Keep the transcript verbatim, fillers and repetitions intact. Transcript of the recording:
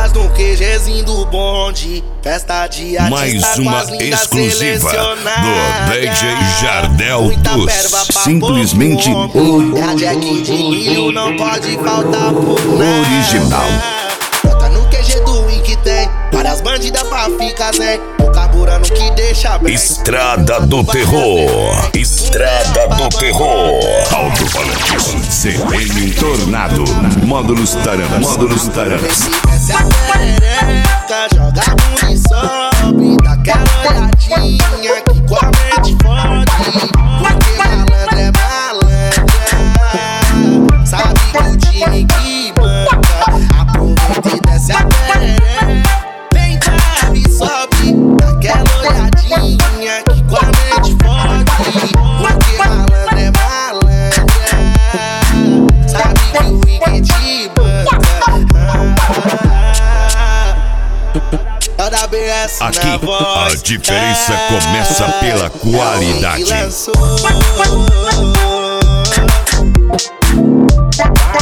elas no QGzinho do bonde. Festa de artista. Mais uma exclusiva do D J Jardel dos Simplesmente o a Jack de milho não pode faltar por nada. original. Bota no Q G do Win que tem várias bandidas pra ficar zen. O carburando que deixa bem. Estrada do Terror. Estrada do Terror. Alto-falantes. C M Tornado. Módulos Taran. Módulos Taran. Desce a perereca, joga a bunda e sobe. Daquela olhadinha que com a mente fode. Porque malandro é malandra. Sabe que o time que banca. Aproveita e desce a perereca. Vem cá e sobe. Daquela olhadinha que com a mente fode. Porque malandro é malandra. Sabe que o Wicked banca. Aqui a diferença começa pela qualidade.